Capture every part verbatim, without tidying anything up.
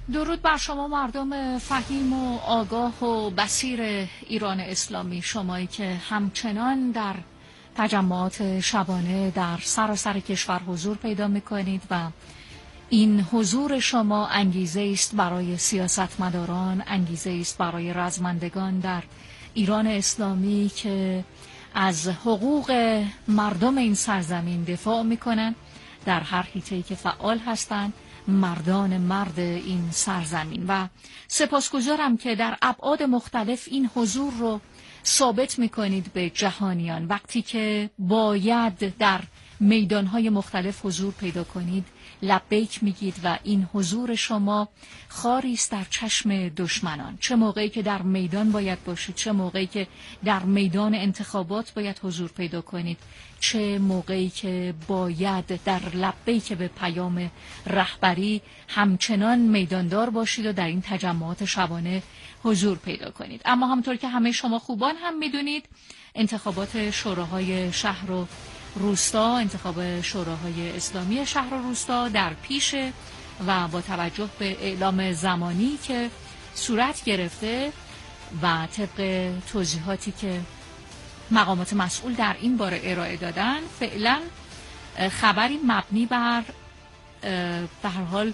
درود بر شما مردم فهیم و آگاه و بصیر ایران اسلامی، شمایی که همچنان در تجمعات شبانه در سراسر کشور حضور پیدا می‌کنید و این حضور شما انگیزه است برای سیاستمداران، انگیزه است برای رزمندگان در ایران اسلامی که از حقوق مردم این سرزمین دفاع می‌کنند، در هر حیطه‌ای که فعال هستند، مردان مرد این سرزمین. و سپاسگزارم که در ابعاد مختلف این حضور رو ثابت میکنید به جهانیان. وقتی که باید در میدانهای مختلف حضور پیدا کنید لبیک میگید و این حضور شما خاری است در چشم دشمنان. چه موقعی که در میدان باید باشید، چه موقعی که در میدان انتخابات باید حضور پیدا کنید، چه موقعی که باید در لبیک به پیام رهبری همچنان میداندار باشید و در این تجمعات شبانه حضور پیدا کنید. اما همونطور که همه شما خوبان هم میدونید، انتخابات شوراهای شهر و روستا، انتخاب شوراهای اسلامی شهر و روستا در پیشه و با توجه به اعلام زمانی که صورت گرفته و طبق توضیحاتی که مقامات مسئول در این باره ارائه دادن، فعلا خبری مبنی بر به هر حال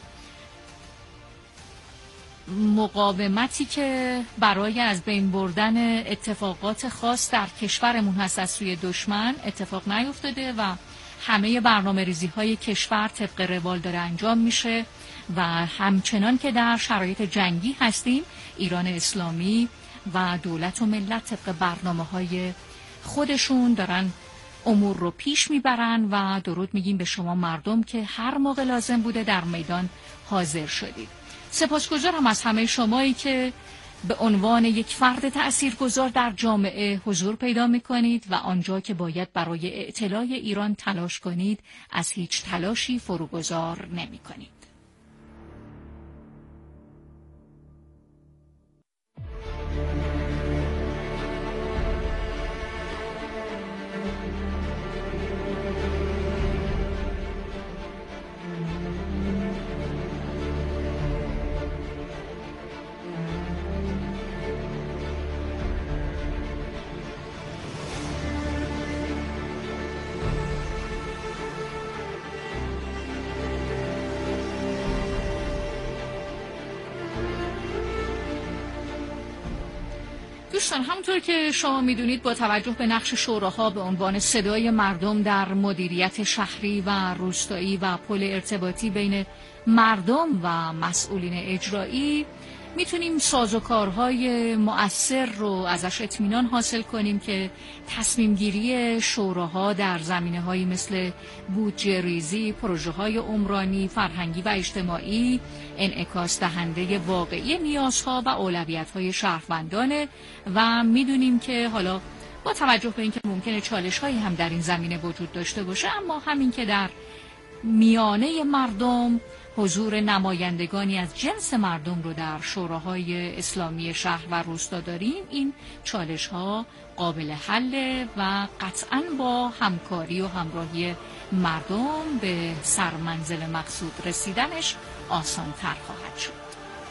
مقاومتی که برای از بین بردن اتفاقات خاص در کشورمون هست از سوی دشمن اتفاق نیفتاده و همه برنامه ریزی های کشور طبق روال داره انجام میشه و همچنان که در شرایط جنگی هستیم، ایران اسلامی و دولت و ملت طبق برنامه های خودشون دارن امور رو پیش میبرن و درود میگیم به شما مردم که هر موقع لازم بوده در میدان حاضر شدید. سپاسگزارم از همه شمایی که به عنوان یک فرد تأثیرگذار در جامعه حضور پیدا میکنید و آنجا که باید برای اعتلاع ایران تلاش کنید از هیچ تلاشی فروگذار نمیکنید. دوستان، همونطور که شما میدونید با توجه به نقش شوراها به عنوان صدای مردم در مدیریت شهری و روستایی و پل ارتباطی بین مردم و مسئولین اجرایی میتونیم سازوکارهای مؤثر رو ازش اطمینان حاصل کنیم که تصمیم گیری شوراها در زمینه‌هایی مثل بودجه ریزی، پروژه‌های عمرانی، فرهنگی و اجتماعی انعکاس دهنده واقعی نیازها و اولویت‌های شهروندانه و میدونیم که حالا با توجه به اینکه ممکنه چالش‌هایی هم در این زمینه وجود داشته باشه، اما همین که در میانه مردم حضور نمایندگانی از جنس مردم رو در شوراهای اسلامی شهر و روستا داریم، این چالش ها قابل حل و قطعاً با همکاری و همراهی مردم به سرمنزل مقصود رسیدنش آسان تر خواهد شد.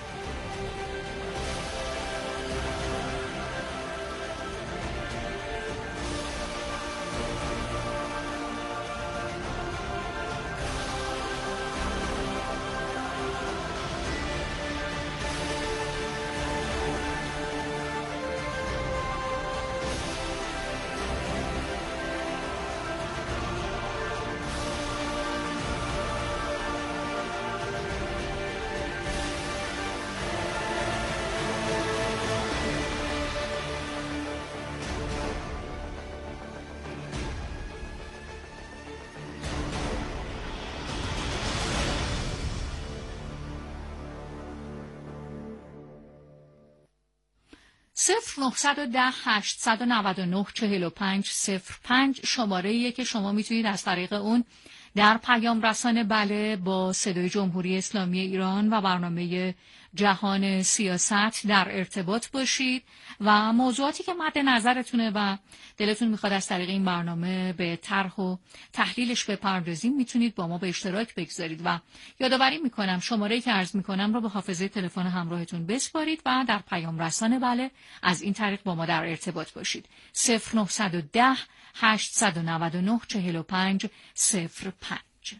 صفر نهصد و ده هشتصد و نود و نه چهل و پنج صفر پنج شماره‌ایه که شما میتونید از طریق اون در پیام رسان بله با صدای جمهوری اسلامی ایران و برنامه جهان سیاست در ارتباط باشید و موضوعاتی که مد نظرتونه و دلتون میخواد از طریق این برنامه به طرح و تحلیلش بپردازیم میتونید با ما به اشتراک بگذارید و یادآوری میکنم شماره‌ای که عرض میکنم رو به حافظه تلفن همراهتون بسپارید و در پیام رسانه بله از این طریق با ما در ارتباط باشید. صفر نه یک صفر هشت نه نه چهار پنج صفر پنج.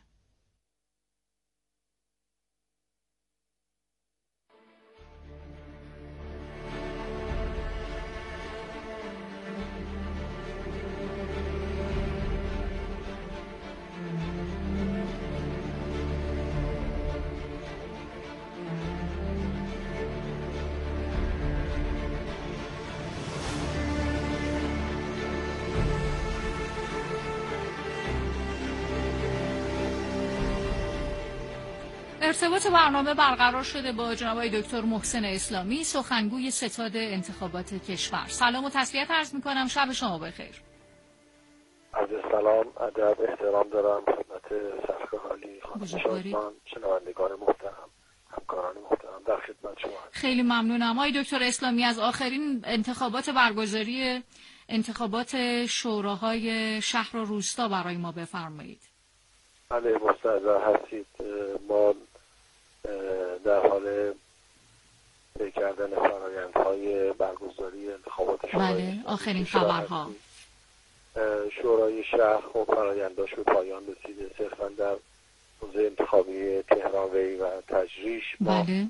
ارتباط برنامه برقرار شده با جناب آقای دکتر محسن اسلامی، سخنگوی ستاد انتخابات کشور. سلام و تسلیت عرض می‌کنم، شب شما بخیر. عرض سلام، ادب، احترام دارم خدمت سرکالی خانم شادمان، شنوندگان محترم، همکاران محترم، در خدمت شما. خیلی ممنونم. آقای دکتر اسلامی، از آخرین انتخابات برگزاری انتخابات شوراهای شهر و روستا برای ما بفرمایید. بله، مستحضر هستید. ما در حال طی کردن فرآیندهای برگزاری انتخابات شورای بله، آخرین خبرها. شورای شهر و فرآینداش به پایان رسیده. صرفا در حوزه انتخابی تهران ری و تجریش ما بله.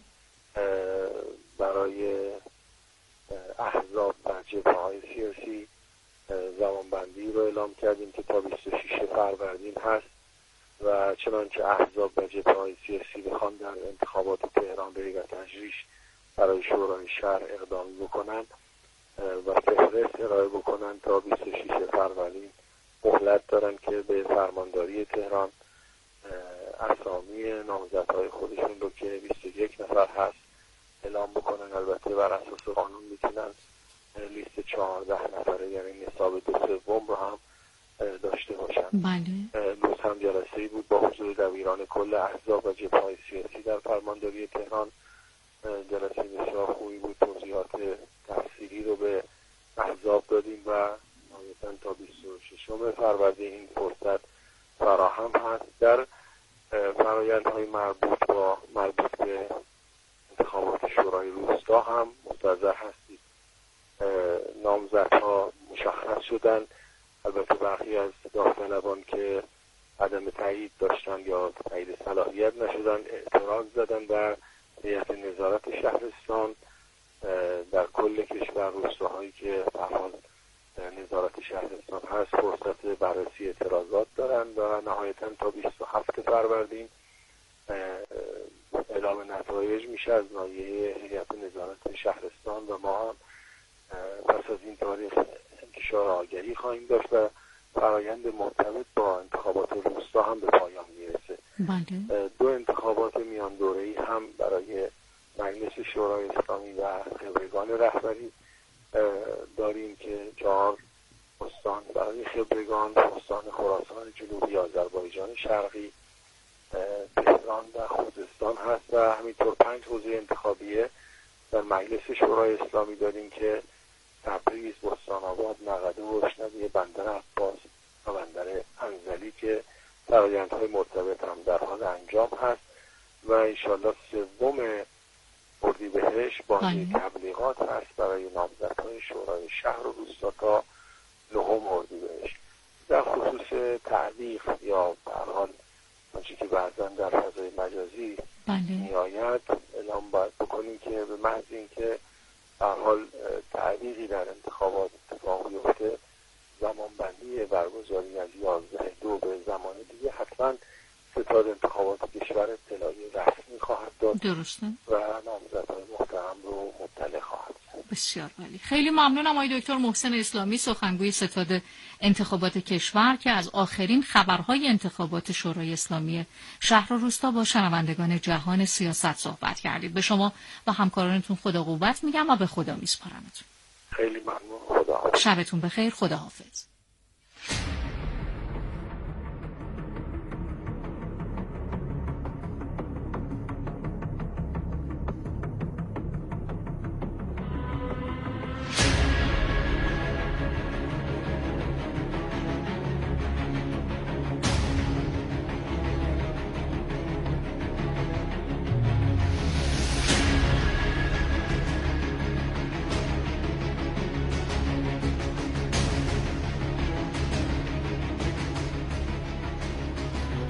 برای احزاب و جبهه‌های سیاسی زمانبندی رو اعلام کردیم که تا بیست و شش فروردین هست و چنانچه احزاب و جبهه‌های سیاسی بخوان در انتخابات تهران ری و تجریش برای شورای شهر اقدامی بکنن و فهرست ارائه بکنن تا بیست و شش فروردین مهلت دارن که به فرمانداری تهران اسامی نامزدهای خودشون رو که بیست و یک نفر هست اعلام بکنن. البته بر اساس قانون میتونن لیست چهارده نفره یعنی نصاب دو سوم رو هم داشته باشن. بله. امروز هم جلسه‌ای بود با حضور دبیران کل احزاب و جبهه‌های سیاسی در فرمانداری تهران. جلسه بسیار خوبی بود. توضیحات تفصیلی رو به احزاب دادیم و نهایتاً تا بیست و شش فروردین این فرصت فراهم هست. در فرآیندهای مربوط با مربوط به انتخابات شورای روستا هم مستحضر هستید. نامزدها مشخص شدن. البته برخی از داوطلبان که عدم تایید داشتن یا تایید صلاحیت نشدن اعتراض زدن بر هیئت نظارت شهرستان در کل کشور. روستاهایی که به حال نظارت شهرستان هست فرصت بررسی اعتراضات دارن و نهایتاً تا بیست و هفت فروردین اعلام نتایج میشه از ناحیه هیئت نظارت شهرستان و ما هم پس از این تاریخ انتشار آگهی خواهیم داشت و فرایند مرتبط با انتخابات روستا هم به پایان میرسه. بله. دو انتخابات میان دوره‌ای هم برای مجلس شورای اسلامی و خبرگان رهبری داریم که چهار استان برای خبرگان، استان خراسان جنوبی، آذربایجان شرقی، تهران و خوزستان هست و همینطور پنج حوزه انتخابیه در مجلس شورای اسلامی داریم که تبریز، بستان‌آباد، نقده و اشنبی، بندر عباس و بندر انزلی که فرآیندهای مرتبط هم در حال انجام هست و انشالله سوم اردیبهشت بازی تبلیغات هست برای نامزدهای شورای شهر و روستا تا نهم اردیبهشت. در خصوص تعلیق یا به هر حال آنچه که بعضا در فضای مجازی میآید اعلام باید بکنیم که به محض اینکه به هر حال تعلیقی در انتخابات اتفاق بیفته زمان بندی برگزاری از یازده دو به زمان دیگه حتما ستاد انتخابات کشور اطلاعیه رسمی خواهد داد. درسته. و نامزدهای محترم رو مطلع خواهد کرد. بسیار عالی. خیلی ممنونم آقای دکتر محسن اسلامی، سخنگوی ستاد انتخابات کشور که از آخرین خبرهای انتخابات شورای اسلامی شهر و روستا با شنوندگان جهان سیاست صحبت کردید. به شما و همکارانتون خدا قوت میگم و به خدا میسپارمتون. خیلی ممنون. خدا حافظ. شبتون بخیر. خدا حافظ.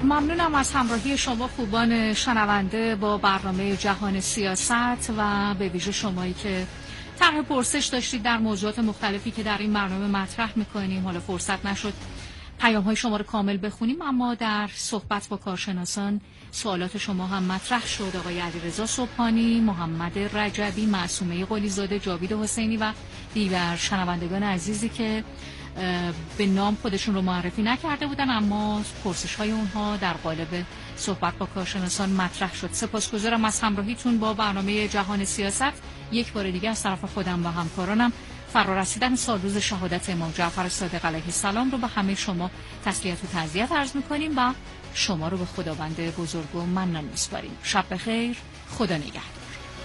ممنونم از همراهی شما خوبان شنونده با برنامه جهان سیاست و به ویژه شمایی که طرح پرسش داشتید در موضوعات مختلفی که در این برنامه مطرح میکنیم. حالا فرصت نشد پیام های شما رو کامل بخونیم، اما در صحبت با کارشناسان سوالات شما هم مطرح شد. آقای علیرضا صبحانی، محمد رجبی، معصومه قلیزاده، جاوید حسینی و دیگر شنوندگان عزیزی که به نام خودشون رو معرفی نکرده بودن اما پرسش های اونها در قالب صحبت با کارشناسان مطرح شد. سپاسگزارم از همراهیتون با برنامه جهان سیاست. یک بار دیگه از طرف خودم و همکارانم فرارسیدن سالروز شهادت امام جعفر صادق علیه السلام رو به همه شما تسلیت و تعزیت عرض می‌کنیم و شما رو به خداوند بزرگ و منان می‌سپاریم. شب بخیر، خدا نگهدار.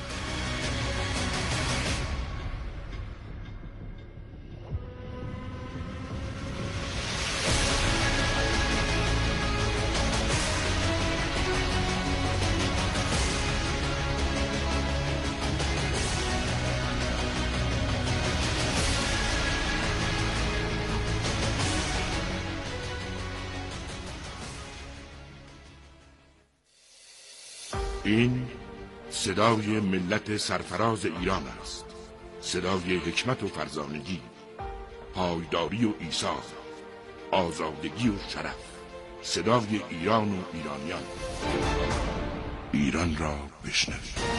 این صدای ملت سرفراز ایران است، صدای حکمت و فرزانگی، پایداری و ایثار، آزادگی و شرف، صدای ایران و ایرانیان. ایران را بشنوید.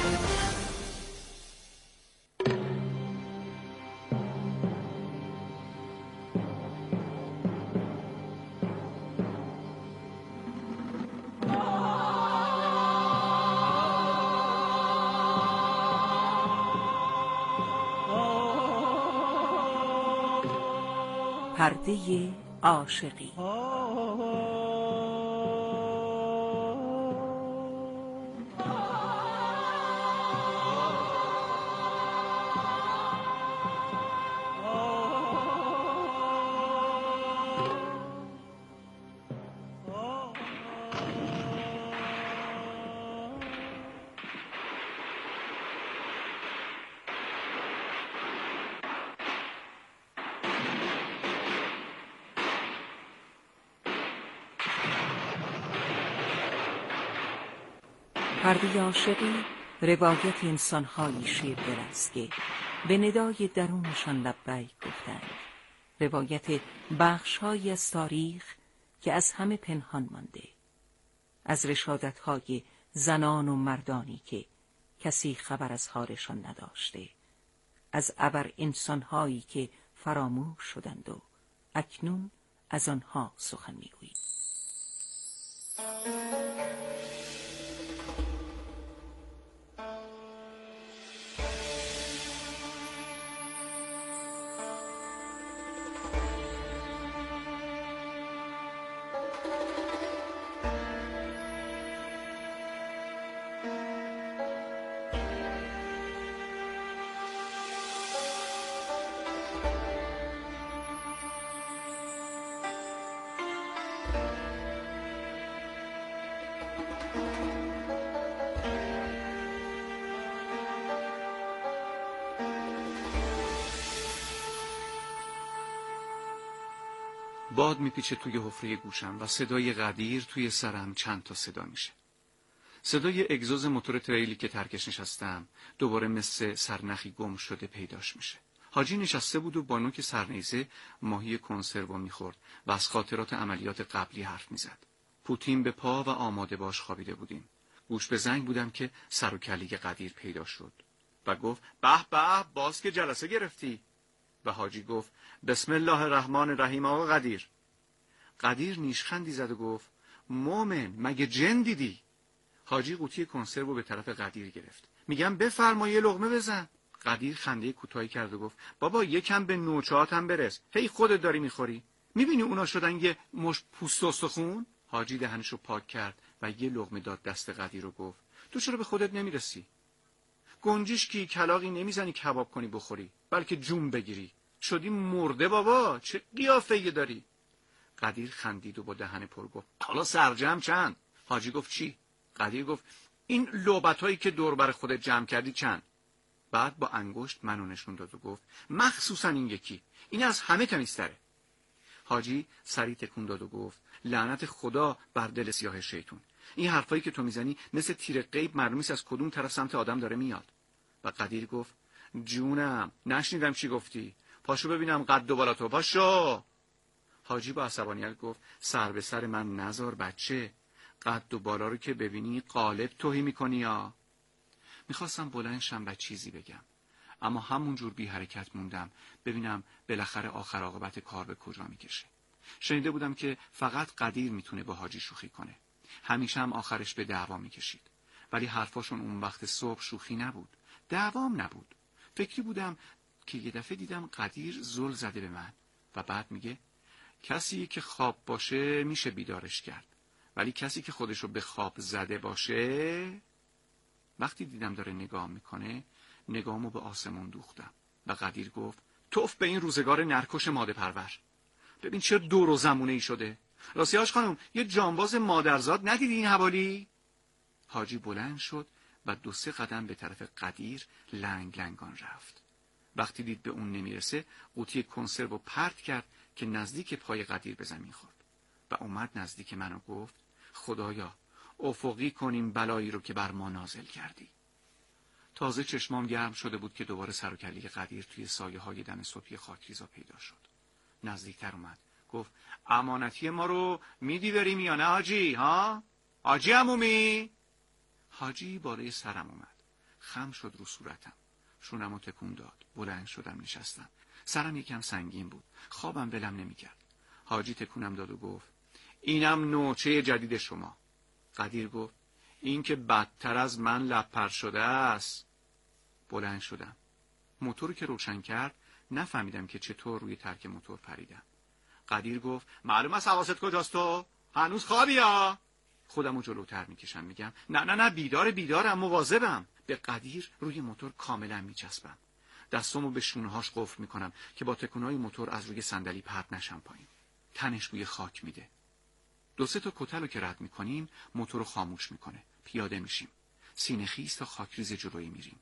پرده عاشقی. پرده عاشقی روایت انسان‌هایی شیردل است که به ندای درونشان لبیک گفتند. روایت بخش‌هایی از تاریخ که از همه پنهان مانده، از رشادت‌های زنان و مردانی که کسی خبر از حالشان نداشته، از ابر انسان‌هایی که فراموش شدند و اکنون از آنها سخن می‌گوییم. باد میپیچه توی حفره گوشم و صدای غدیر توی سرم چند تا صدا میشه. صدای اگزوز موتور تریلی که ترکش نشستم دوباره مثل سرنخی گم شده پیداش میشه. حاجی نشسته بود و با نوک سرنیزه ماهی کنسرو میخورد و از خاطرات عملیات قبلی حرف میزد. پوتین به پا و آماده باش خوابیده بودیم. گوش به زنگ بودم که سر و کله غدیر پیدا شد و گفت به به باز که جلسه گرفتی. و حاجی گفت بسم الله الرحمن الرحیم آقا قدیر. قدیر نیشخندی زد و گفت مومن مگه جن دیدی؟ حاجی قوطی کنسرو رو به طرف قدیر گرفت. میگم بفرما یه لقمه بزن. قدیر خنده کوتاهی کرد و گفت بابا یکم به نوچه‌هات هم برس. هی خودت داری میخوری؟ میبینی اونا شدن یه مش پوست و استخون؟ حاجی دهنشو پاک کرد و یه لقمه داد دست قدیر و گفت تو چرا به خودت نمیرسی؟ گنجش کی کلاغی نمیزنی کباب کنی بخوری، بلکه جون بگیری. شدی مرده بابا، چه قیافه‌ای داری؟ قدیر خندید و با دهن پر گفت حالا سرجم چند؟ حاجی گفت چی؟ قدیر گفت این لعبتایی که دور بر خودت جمع کردی چند؟ بعد با انگشت منو نشون داد و گفت مخصوصا این یکی، این از همه تمیزتره. حاجی سری تکون داد و گفت لعنت خدا بر دل سیاه شیطون. این حرفایی که تو میزنی مثل تیر غیب معلوم نیست از کدوم طرف سمت آدم داره میاد. و قدیر گفت جونم نشنیدم چی گفتی. پاشو ببینم قد و بالا تو، پاشو. حاجی با عصبانیت گفت سر به سر من نزار بچه، قد و بالا رو که ببینی قالب توهی میکنی یا. میخواستم بلند شم و چیزی بگم، اما همونجور بی حرکت موندم ببینم بالاخره آخر عاقبت کار به کجا میکشه. شنیده بودم که فقط قدیر میتونه با حاجی شوخی کنه. همیشه هم آخرش به دعوا میکشید. ولی حرفاشون اون وقت صبح شوخی نبود، دعوام نبود. فکری بودم که یه دفعه دیدم قدیر زل زده به من و بعد میگه کسی که خواب باشه میشه بیدارش کرد، ولی کسی که خودشو به خواب زده باشه. وقتی دیدم داره نگاه میکنه نگاهمو به آسمون دوختم و قدیر گفت توف به این روزگار نرکش ماده پرور. ببین چه دور و زمونه ای شده. راسیاش خانم یه جانباز مادرزاد ندیدی این حوالی؟ حاجی بلند شد و دو سه قدم به طرف قدیر لنگ لنگان رفت. وقتی دید به اون نمیرسه قوطی کنسرو پرت کرد که نزدیک پای قدیر به زمین خورد و اومد نزدیک من و گفت خدایا افقی کنیم بلایی رو که بر ما نازل کردی. تازه چشمام گرم شده بود که دوباره سر و کله قدیر توی سایه های دم صبحی خاکریزا پیدا شد. نزدیکتر اومد گفت امانتی ما رو میدی بریم یا نه حاجی؟ ها؟ حاجی عمومی؟ حاجی بالای سرم اومد، خم شد رو صورتم، شونمو تکون داد. بلند شدم نشستم. سرم یکم سنگین بود، خوابم ولم نمیکرد. حاجی تکونم داد و گفت اینم نوچه جدید شما. قدیر گفت این که بدتر از من لپر شده است. بلند شدم. موتور که روشن کرد نفهمیدم که چطور روی ترک موتور پریدم. قدیر گفت معلوم است حواست کجاست تو؟ هنوز خوابی ها؟ خودمو جلوتر میکشم میگم نه نه نه بیدار بیدارم مواظبم. به قدیر روی موتور کاملا میچسبم. دستامو به شونه‌هاش قفل میکنم که با تکونای موتور از روی صندلی پرت نشم پایین. تنش بوی خاک میده. دو سه تا کتلو که رد میکنیم موتور رو خاموش میکنه. پیاده میشیم. سینه خیز تا خاکریز جلویی میریم.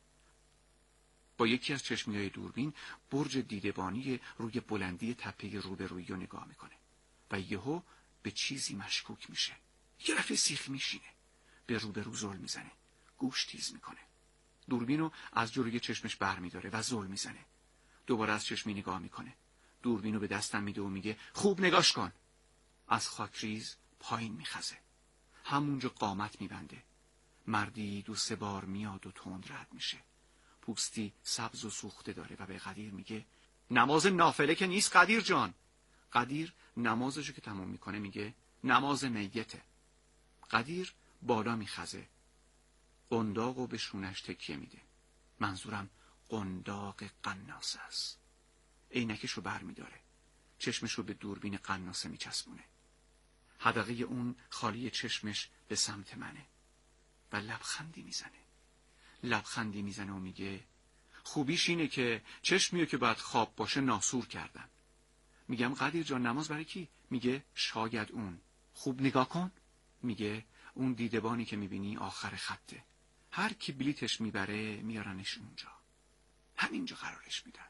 با یکی از چشمیای دوربین برج دیدبانی روی بلندی تپه روبرویی رو نگاه میکنه و یهو به چیزی مشکوک میشه. یه رفته سیخ میشینه، به روبرو زل میزنه، گوش تیز میکنه. دوربینو از جلوی چشمش بر میداره و زل میزنه. دوباره از چشمی نگاه میکنه. دوربینو به دستم میده و میگه خوب نگاش کن. از خاکریز پایین میخزه. همونجا قامت میبنده. مردی دو سه بار میاد و تند رد میشه. پوستی سبز و سوخته داره و به قدیر میگه نماز نافله که نیست قدیر جان. قدیر نمازشو که تموم میکنه میگه نماز میته. قدیر بالا میخزه. قنداقو به شونش تکیه میده. منظورم قنداق قناصه است. عینکشو بر میداره. چشمشو به دوربین قناصه میچسبونه. حدقه اون خالی چشمش به سمت منه و لبخندی میزنه. لبخندی میزنه و میگه خوبیش اینه که چشمیو که باید خواب باشه ناسور کردن. میگم قدیر جان نماز برای کی؟ میگه شاید اون. خوب نگاه کن. میگه اون دیدبانی که میبینی آخر خطه. هر کی بلیتش میبره میارنش اونجا. همینجا قرارش میدن.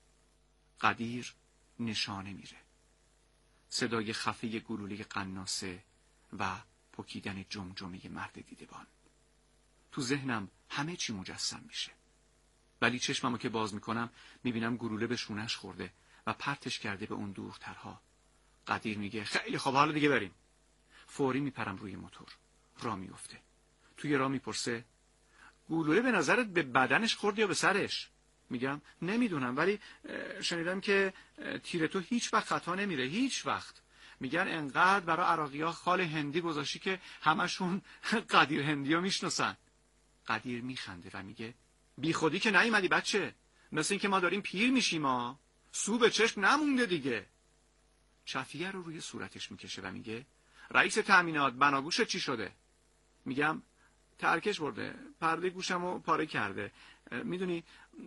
قدیر نشانه میره. صدای خفه گلوله قناصه و پکیدن جمجمه مرد دیدبان. تو ذهنم همه چی مجسم میشه. ولی چشممو که باز میکنم میبینم گلوله به شونش خورده و پرتش کرده به اون دورترها. قدیر میگه خیلی خوب حالا دیگه بریم. فوری میپرم روی موتور. راه میفته. توی راه میپرسه گلوله به نظرت به بدنش خورد یا به سرش؟ میگم نمیدونم ولی شنیدم که تیر تو هیچ وقت خطا نمیره، هیچ وقت. میگن انقدر برای عراقی‌ها خال هندی گذاشتی که همشون قدیر هندیو میشناسن. قدیر میخنده و میگه بی خودی که نیومدی بچه، مثل این که ما داریم پیر میشیم ها، سو به چشم نمونده دیگه. چفیه رو روی صورتش میکشه و میگه رئیس تامینات بناگوشت چی شده؟ میگم ترکش برده، پرده گوشمو پاره کرده. میدونی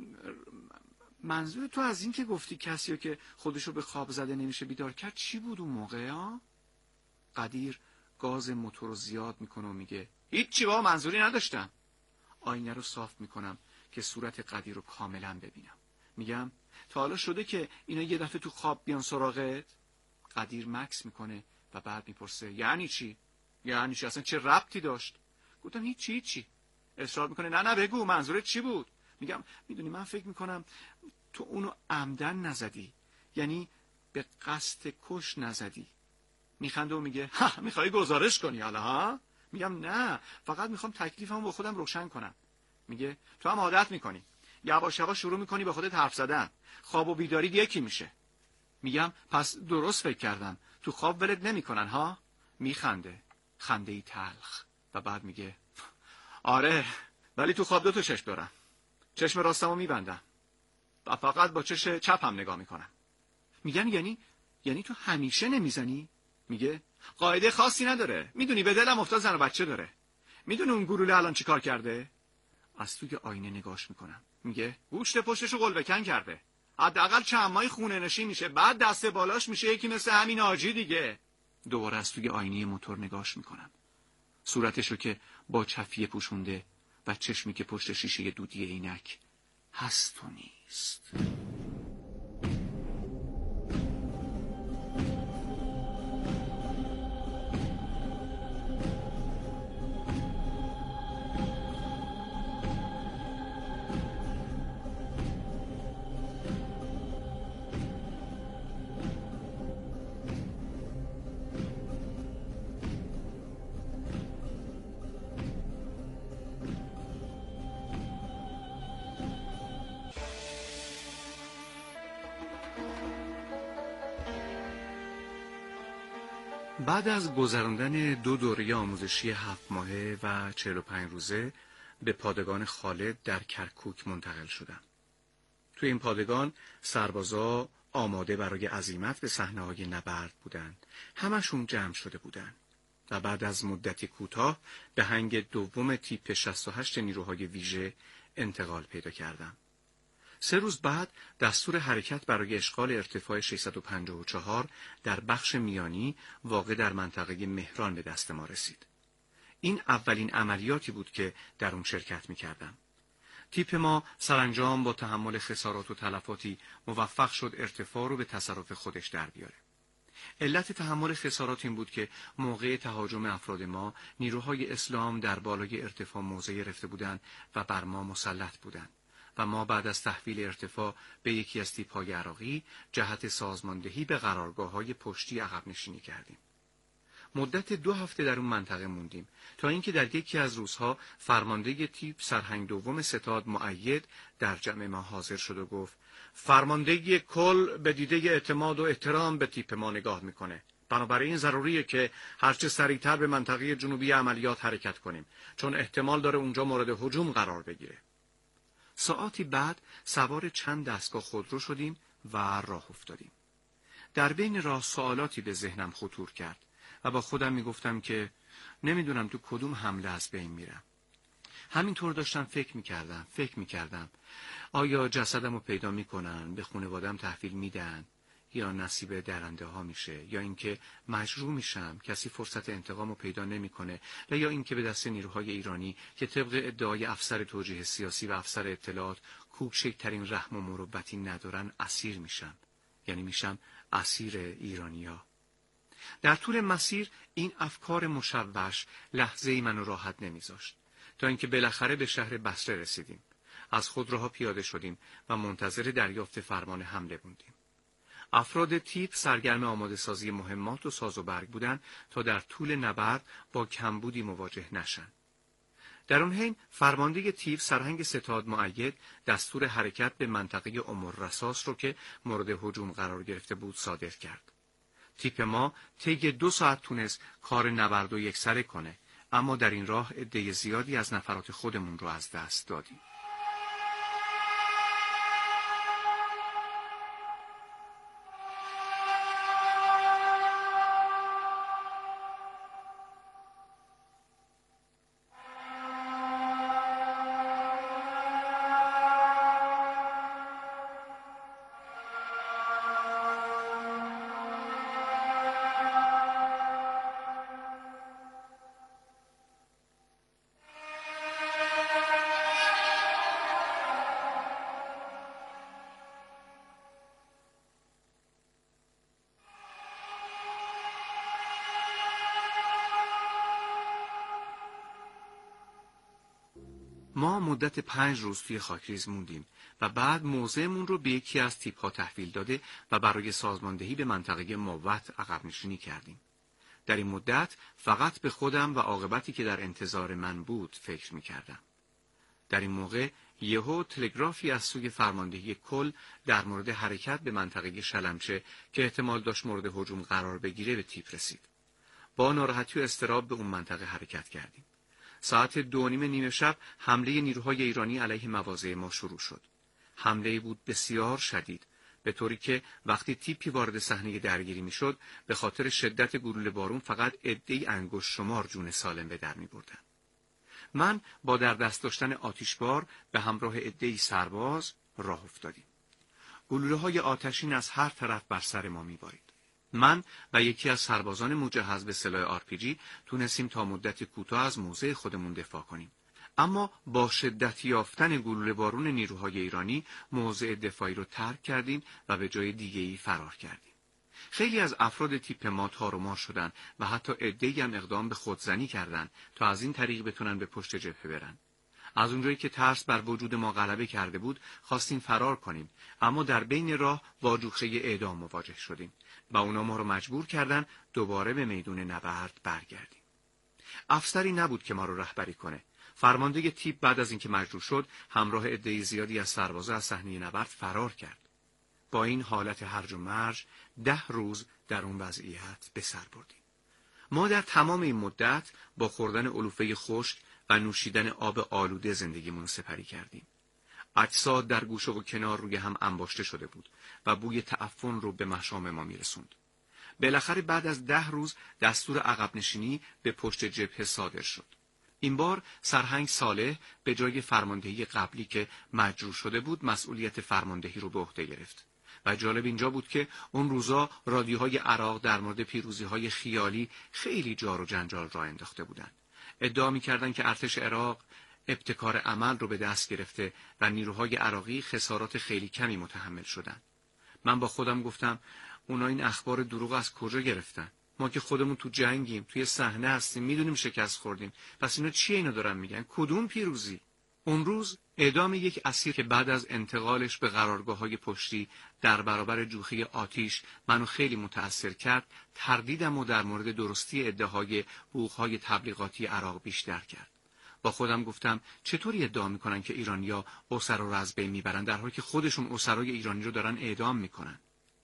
منظور تو از این که گفتی کسیو که خودشو به خواب زده نمیشه بیدار کرد چی بود اون موقع ها؟ قدیر گاز موتور رو زیاد میکنه و میگه هیچی با منظوری نداشتم. آینه رو صاف میکنم که صورت قدیر رو کاملا ببینم. میگم تا حالا شده که اینا یه دفعه تو خواب بیان سراغت؟ قدیر مکس میکنه و بعد میپرسه یعنی چی؟ یعنی چی؟ اصلا چه ربطی داشت؟ گفتم هیچی هیچی. اصرار میکنه نه نه بگو منظورت چی بود؟ میگم میدونی من فکر میکنم تو اونو عمدن نزدی، یعنی به قصد کش نزدی. میخنده و میگه ها میخوای گزارش کنی حالا ها؟ میگم نه فقط میخوام تکلیفمو با خودم روشن کنم. میگه تو هم عادت میکنی، یواش یواش شروع میکنی به خودت حرف زدن، خواب و بیداری یکی میشه. میگم پس درست فکر کردم، تو خواب ولت نمیکنن ها؟ میخنده خنده ای تلخ و بعد میگه آره ولی تو خواب دو تا چشم دارم، چشم راستمو میبندم و فقط با چشم چپم نگاه میکنم. میگم یعنی یعنی تو همیشه نمیزنی؟ میگه قاعده خاصی نداره، میدونی به دلم افتاد زن و بچه داره. میدونی اون گلوله الان چی کار کرده؟ از توی آینه نگاش میکنم. میگه گوشت پشتشو قلبکن کرده، حداقل چند ماهی خونه نشین میشه، بعد دست بالاش میشه یکی مثل همین آجی دیگه. دوباره از توی آینه موتور نگاش میکنم، صورتشو که با چفیه پوشونده و چشمی که پشت شیشه دودی عینک هست و نیست. بعد از گذراندن دو دوره آموزشی هفت ماهه و چهل و پنج روزه به پادگان خالد در کرکوک منتقل شدم. توی این پادگان سربازا آماده برای عزیمت به صحنه‌های نبرد بودند. همشون جمع شده بودند و بعد از مدتی کوتاه به هنگ دوم تیپ شصت و هشت نیروهای ویژه انتقال پیدا کردم. سه روز بعد دستور حرکت برای اشغال ارتفاع ششصد و پنجاه و چهار در بخش میانی واقع در منطقه مهران به دست ما رسید. این اولین عملیاتی بود که در اون شرکت می‌کردم. تیپ ما سرانجام با تحمل خسارات و تلفاتی موفق شد ارتفاع رو به تصرف خودش در بیاره. علت تحمل خسارات این بود که موقع تهاجم افراد ما نیروهای اسلام در بالای ارتفاع موضع گرفته بودند و بر ما مسلط بودند و ما بعد از تحویل ارتفاع به یکی از تیپ‌های عراقی جهت سازماندهی به قرارگاه‌های پشتی عقب نشینی کردیم. مدت دو هفته در اون منطقه موندیم تا اینکه در یکی از روزها فرمانده تیپ سرهنگ دوم ستاد مؤید در جمع ما حاضر شد و گفت فرماندهی کل به دیده اعتماد و احترام به تیپ ما نگاه میکنه. بنابراین ضروریه که هرچه سریعتر به منطقه جنوبی عملیات حرکت کنیم چون احتمال داره اونجا مورد هجوم قرار بگیره. ساعتی بعد سوار چند دستگاه خودرو شدیم و راه افتادیم. در بین راه سوالاتی به ذهنم خطور کرد و با خودم میگفتم که نمیدونم تو کدوم حمله از بین میرم. همینطور داشتم فکر میکردم فکر میکردم آیا جسدمو پیدا میکنن، به خانواده‌ام تحویل میدن یا نصیب درنده ها میشه، یا اینکه مجروح میشم کسی فرصت انتقامو پیدا نمیکنه، و یا اینکه به دست نیروهای ایرانی که طبق ادعای افسر توجیه سیاسی و افسر اطلاعات کوچکترین رحم و مروتی ندارن اسیر میشم، یعنی میشم اسیر ایرانیا. در طول مسیر این افکار مشوش لحظه‌ای منو راحت نمیذاشت تا اینکه بالاخره به شهر بصره رسیدیم. از خودروها پیاده شدیم و منتظر دریافت فرمان حمله بودیم. افراد تیپ سرگرم آماده سازی مهمات و ساز و برگ بودند تا در طول نبرد با کمبودی مواجه نشن. در اون حین فرمانده تیپ سرهنگ ستاد مؤید دستور حرکت به منطقه امور رساس رو که مورد هجوم قرار گرفته بود صادر کرد. تیپ ما طی دو ساعت تونست کار نبرد و یکسره کنه، اما در این راه عده زیادی از نفرات خودمون رو از دست دادیم. ما مدت پنج روز توی خاکریز موندیم و بعد موضعمون رو به یکی از تیپ‌ها تحویل داده و برای سازماندهی به منطقه موت عقب نشینی کردیم. در این مدت فقط به خودم و عاقبتی که در انتظار من بود فکر می‌کردم. در این موقع یهو تلگرافی از سوی فرماندهی کل در مورد حرکت به منطقه شلمچه که احتمال داشت مورد هجوم قرار بگیره به تیپ رسید. با ناراحتی و اضطراب به اون منطقه حرکت کردیم. ساعت دو نیم نیمه شب حمله نیروهای ایرانی علیه مواضع ما شروع شد. حمله بود بسیار شدید، به طوری که وقتی تیپی وارد صحنه درگیری میشد به خاطر شدت گلوله بارون فقط عده‌ای انگشت شمار جون سالم به در می‌بردند. من با در دست داشتن آتشبار به همراه عده‌ای سرباز راه افتادیم. گلوله‌های آتشین از هر طرف بر سر ما می‌بارید. من و یکی از سربازان مجهز به سلاح آر پی جی تونستیم تا مدت کوتاه از موضع خودمون دفاع کنیم. اما با شدت یافتن گلوله بارون نیروهای ایرانی موضع دفاعی رو ترک کردیم و به جای دیگه‌ای فرار کردیم. خیلی از افراد تیپ ما تار و مار شدن و حتی عده‌ای هم اقدام به خودزنی کردند تا از این طریق بتونن به پشت جبهه برن. از اونجایی که ترس بر وجود ما غلبه کرده بود خواستیم فرار کنیم، اما در بین راه با جوخه اعدام مواجه شدیم و اونا ما رو مجبور کردن دوباره به میدون نبرد برگردیم. افسری نبود که ما رو رهبری کنه. فرمانده تیپ بعد از اینکه مجروح شد همراه عده‌ای زیادی از سربازا از صحنه نبرد فرار کرد. با این حالت هرج و مرج ده روز در اون وضعیت به سر بردیم. ما در تمام این مدت با خوردن علوفه خشک و نوشیدن آب آلوده زندگیمون سپری کردیم. اجساد در گوشه و کنار روی هم انباشته شده بود و بوی تعفن رو به مشام ما میرسوند. بالاخره بعد از ده روز دستور عقب نشینی به پشت جبهه صادر شد. این بار سرهنگ صالح به جای فرماندهی قبلی که مجروح شده بود مسئولیت فرماندهی رو به عهده گرفت. و جالب اینجا بود که اون روزا رادیوهای عراق در مورد پیروزی‌های خیالی خیلی جار و جنجال راه انداخته بودند. ادعا می‌کردند که ارتش عراق ابتکار عمل رو به دست گرفته و نیروهای عراقی خسارات خیلی کمی متحمل شدند. من با خودم گفتم اونا این اخبار دروغ از کجا گرفتن؟ ما که خودمون تو جنگیم، توی صحنه هستیم، میدونیم شکست خوردیم. پس اینا چیه اینا دارن میگن؟ کدوم پیروزی؟ اون روز اعدام یک اسیر که بعد از انتقالش به قرارگاه‌های پشتی در برابر جوخه آتش منو خیلی متأثر کرد، تردیدم و در مورد درستی ادعاهای حقوق‌های تبلیغاتی عراق بیشتر کرد. با خودم گفتم چطوری ادعا میکنن که ایرانیا اسرا رو از بین میبرن در حالی که خودشون اسرای ایرانی رو دارن اعدام میکنن.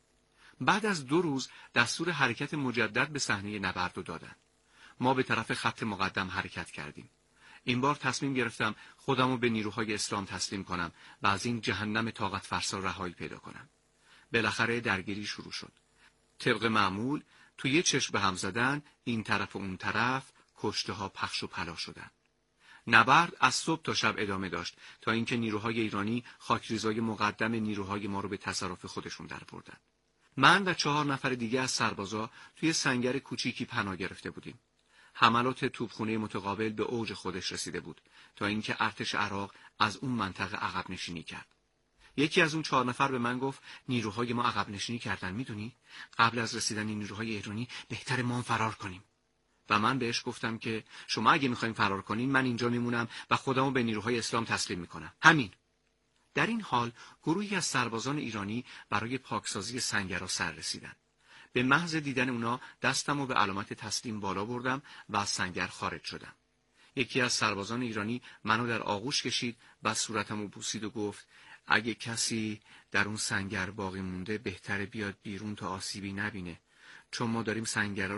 بعد از دو روز دستور حرکت مجدد به صحنه نبرد رو دادن. ما به طرف خط مقدم حرکت کردیم. این بار تصمیم گرفتم خودمو به نیروهای اسلام تسلیم کنم و از این جهنم طاقت فرسا رهایی پیدا کنم. بالاخره درگیری شروع شد. طبق معمول توی چشم به هم زدن این طرف و اون طرف کشته ها پخش و پلا شدن. نبرد از صبح تا شب ادامه داشت تا اینکه نیروهای ایرانی خاکریزای مقدم نیروهای ما رو به تصرف خودشون دربردن. من و چهار نفر دیگه از سربازا توی سنگر کوچیکی پناه گرفته بودیم. حملات توپخانه متقابل به اوج خودش رسیده بود تا اینکه ارتش عراق از اون منطقه عقب نشینی کرد. یکی از اون چهار نفر به من گفت نیروهای ما عقب نشینی کردن، میدونی؟ قبل از رسیدن این نیروهای ایرانی بهتره ما فرار کنیم. و من بهش گفتم که شما اگه میخواین فرار کنین من اینجا میمونم و خودمو به نیروهای اسلام تسلیم میکنم. همین. در این حال گروهی از سربازان ایرانی برای پاکسازی سنگرها سر رسیدن. به محض دیدن اونا دستمو به علامت تسلیم بالا بردم و از سنگر خارج شدم. یکی از سربازان ایرانی منو در آغوش کشید و صورتمو بوسید و گفت اگه کسی در اون سنگر باقی مونده بهتره بیاد بیرون تا آسیبی نبینه، چون ما داریم سنگرها